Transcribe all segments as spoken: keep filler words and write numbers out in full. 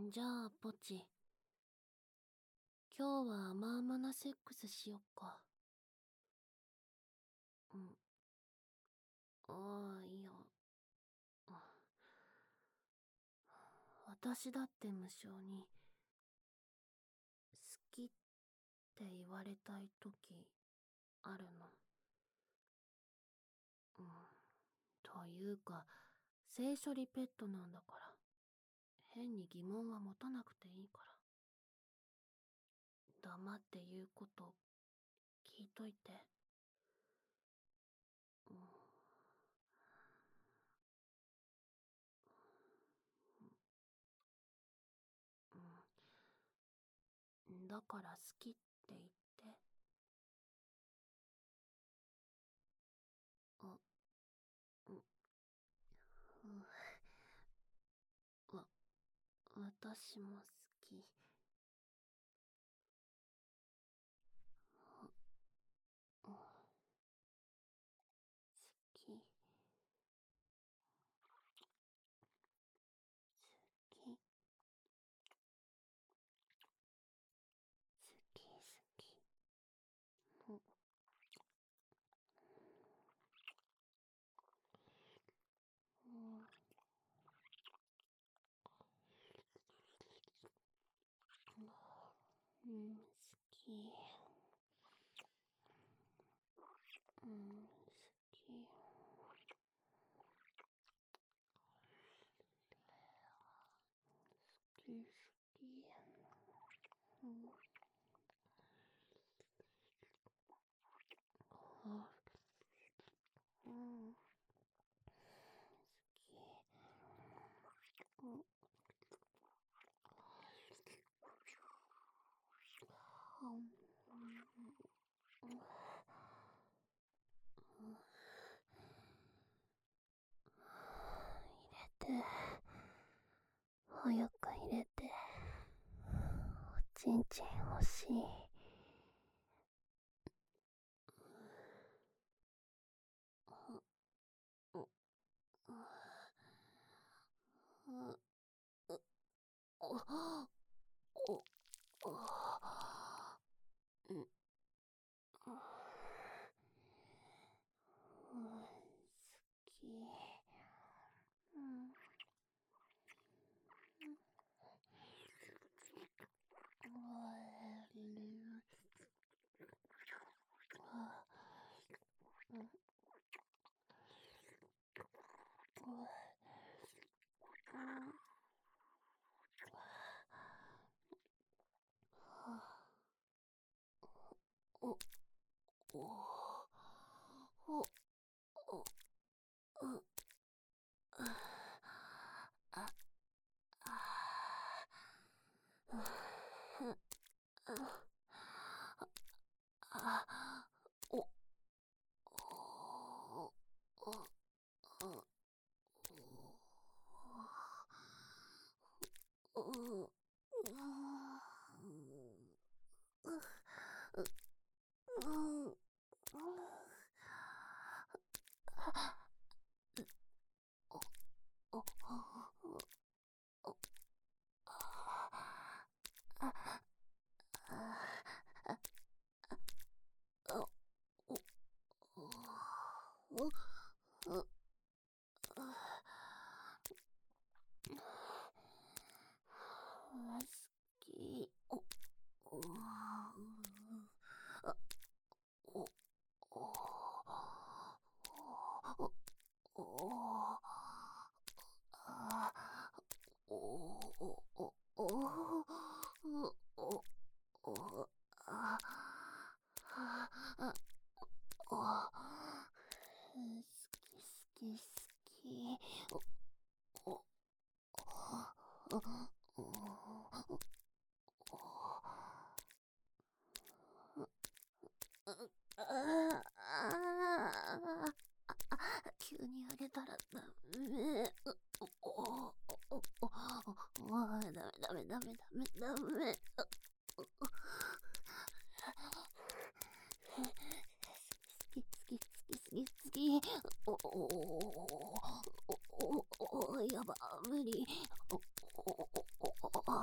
じゃあ、ポチ。今日は甘々なセックスしよっか。うん。ああ、いや。私だって無性に、好きって言われたい時、あるの。うん。というか、性処理ペットなんだから、変に疑問は持たなくていいから。黙って言うこと聞いといて。うん、うん、だから好きって言って。あ、うん、うん、わ、私も好き。あ、うん、好き。好き。好き好き。うん、うん、うん、好き。うん、好き。好き好き。うん、あ、うん、好き。うん、うん、うん、入れて、早く入れて。おちんちん欲しい。うん、うん、お、お、うん、好き。うん、お、お、お、お、あ、あ、お、お、お、お、お、急にあげたらダメ。おおおおおダメダメダメダメダメ。好き好き好き好き好き。おおおおおやば無理。おおおお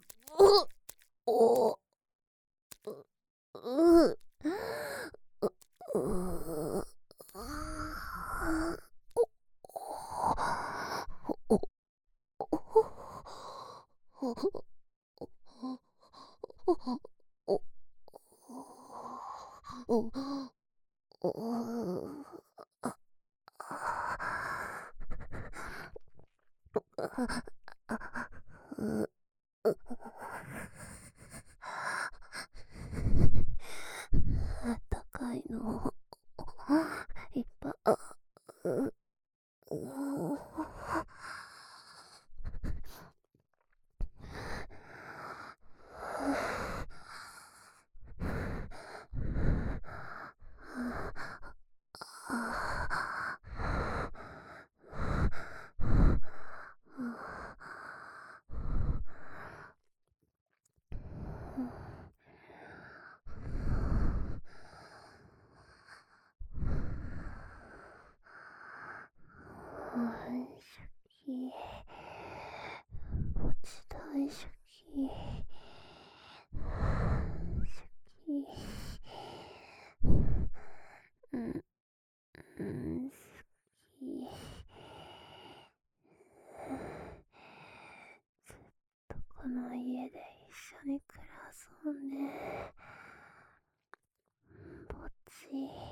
お、う、う、う、あったかいのいっぱい、あ、う、う、 き。ぼち大好き。好き。うん、うん、好き。ずっとこの家で一緒に暮らそうね。ぼっち。